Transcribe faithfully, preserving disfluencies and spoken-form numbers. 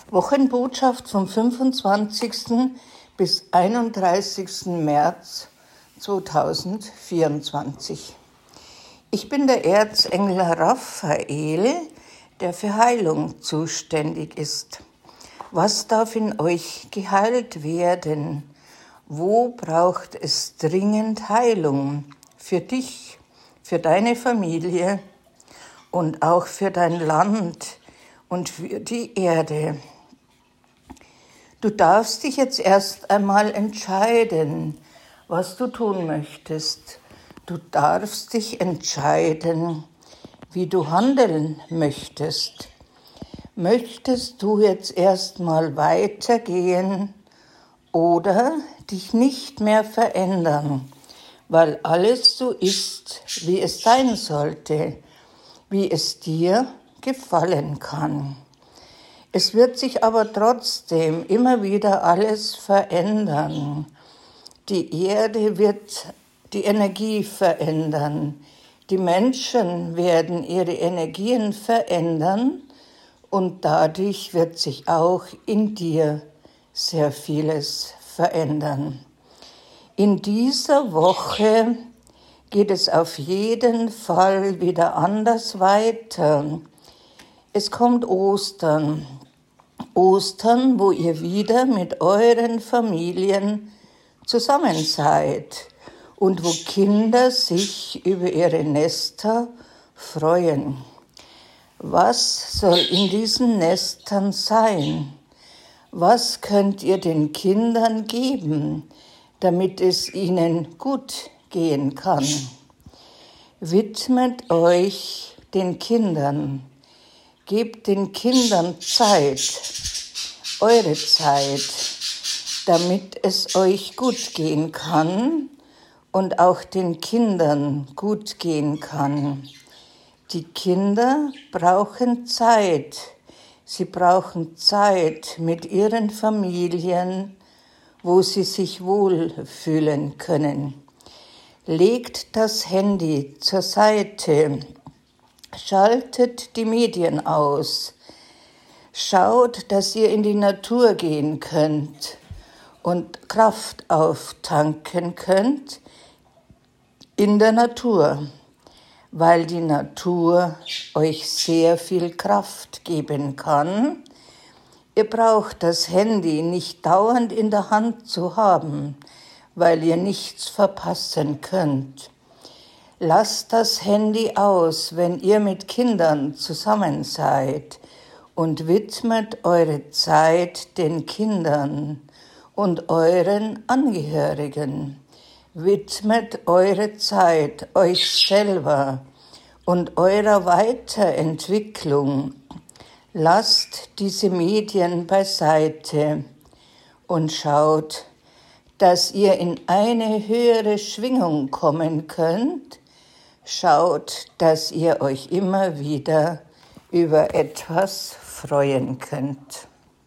Wochenbotschaft vom fünfundzwanzigsten bis einunddreißigsten März zweitausendvierundzwanzig. Ich bin der Erzengel Raphael, der für Heilung zuständig ist. Was darf in euch geheilt werden? Wo braucht es dringend Heilung? Für dich, für deine Familie und auch für dein Land und für die Erde. Du darfst dich jetzt erst einmal entscheiden, was du tun möchtest. Du darfst dich entscheiden, wie du handeln möchtest. Möchtest du jetzt erst mal weitergehen oder dich nicht mehr verändern, weil alles so ist, wie es sein sollte, wie es dir gefallen kann. Es wird sich aber trotzdem immer wieder alles verändern. Die Erde wird die Energie verändern. Die Menschen werden ihre Energien verändern und dadurch wird sich auch in dir sehr vieles verändern. In dieser Woche geht es auf jeden Fall wieder anders weiter. Es kommt Ostern. Ostern, wo ihr wieder mit euren Familien zusammen seid und wo Kinder sich über ihre Nester freuen. Was soll in diesen Nestern sein? Was könnt ihr den Kindern geben, damit es ihnen gut gehen kann? Widmet euch den Kindern. Gebt den Kindern Zeit, eure Zeit, damit es euch gut gehen kann und auch den Kindern gut gehen kann. Die Kinder brauchen Zeit. Sie brauchen Zeit mit ihren Familien, wo sie sich wohlfühlen können. Legt das Handy zur Seite. Schaltet die Medien aus. Schaut, dass ihr in die Natur gehen könnt und Kraft auftanken könnt in der Natur, weil die Natur euch sehr viel Kraft geben kann. Ihr braucht das Handy nicht dauernd in der Hand zu haben, weil ihr nichts verpassen könnt. Lasst das Handy aus, wenn ihr mit Kindern zusammen seid und widmet eure Zeit den Kindern und euren Angehörigen. Widmet eure Zeit euch selber und eurer Weiterentwicklung. Lasst diese Medien beiseite und schaut, dass ihr in eine höhere Schwingung kommen könnt. Schaut, dass ihr euch immer wieder über etwas freuen könnt.